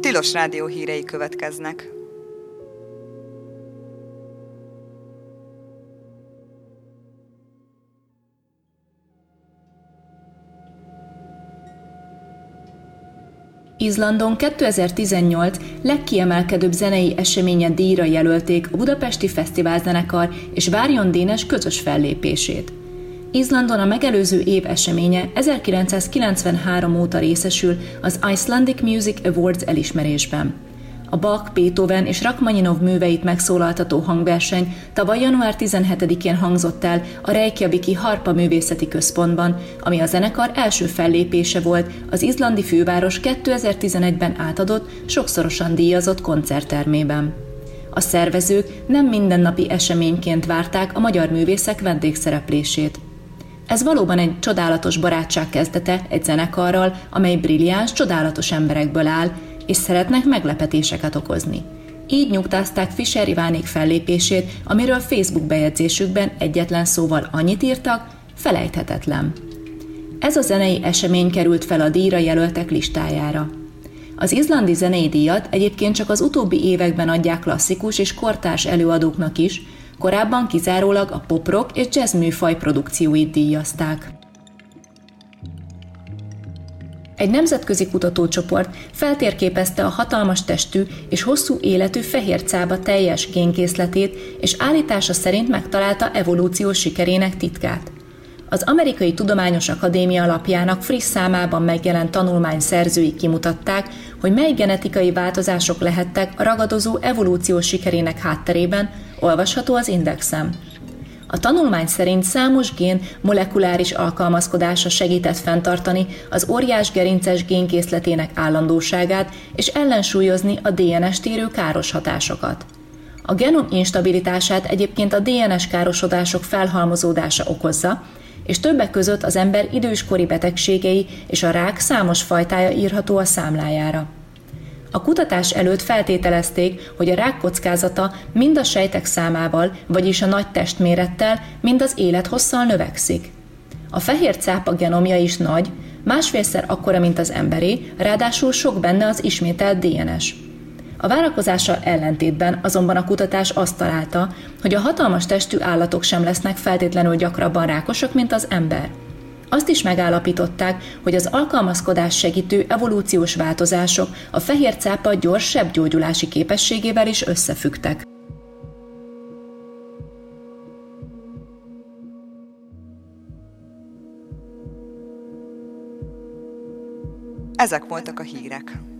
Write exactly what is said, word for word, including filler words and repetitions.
Tilos Rádió hírei következnek. Izlandon kétezer-tizennyolc legkiemelkedőbb zenei eseménye díjra jelölték a Budapesti Fesztiválzenekar és Várjon Dénes közös fellépését. Izlandon a megelőző év eseménye ezerkilencszázkilencvenhárom óta részesül az Icelandic Music Awards elismerésben. A Bach, Beethoven és Rachmaninov műveit megszólaltató hangverseny tavaly január tizenhetedikén hangzott el a Reykjaviki Harpa Művészeti Központban, ami a zenekar első fellépése volt az izlandi főváros kétezer-tizenegyben átadott, sokszorosan díjazott koncerttermében. A szervezők nem mindennapi eseményként várták a magyar művészek vendégszereplését. Ez valóban egy csodálatos barátság kezdete egy zenekarral, amely brilliáns, csodálatos emberekből áll, és szeretnek meglepetéseket okozni. Így nyugtázták Fischer Ivánék fellépését, amiről Facebook bejegyzésükben egyetlen szóval annyit írtak, felejthetetlen. Ez a zenei esemény került fel a díjra jelöltek listájára. Az izlandi zenei díjat egyébként csak az utóbbi években adják klasszikus és kortárs előadóknak is, korábban kizárólag a pop-rock és jazz műfaj produkcióit díjazták. Egy nemzetközi kutatócsoport feltérképezte a hatalmas testű és hosszú életű fehér cápa teljes génkészletét, és állítása szerint megtalálta evolúciós sikerének titkát. Az Amerikai Tudományos Akadémia lapjának friss számában megjelent tanulmány szerzői kimutatták, hogy mely genetikai változások lehettek a ragadozó evolúciós sikerének hátterében, olvasható az Indexen. A tanulmány szerint számos gén molekuláris alkalmazkodása segített fenntartani az óriás gerinces génkészletének állandóságát és ellensúlyozni a dé en es térő káros hatásokat. A genom instabilitását egyébként a dé en es károsodások felhalmozódása okozza, és többek között az ember időskori betegségei és a rák számos fajtája írható a számlájára. A kutatás előtt feltételezték, hogy a rák kockázata mind a sejtek számával, vagyis a nagy testmérettel, mind az élethosszal növekszik. A fehér cápa genomja is nagy, másfélszer akkora, mint az emberé, ráadásul sok benne az ismételt dé en es. A várakozással ellentétben azonban a kutatás azt találta, hogy a hatalmas testű állatok sem lesznek feltétlenül gyakrabban rákosak, mint az ember. Azt is megállapították, hogy az alkalmazkodás segítő evolúciós változások a fehér cápa gyors sebgyógyulási képességével is összefüggtek. Ezek voltak a hírek.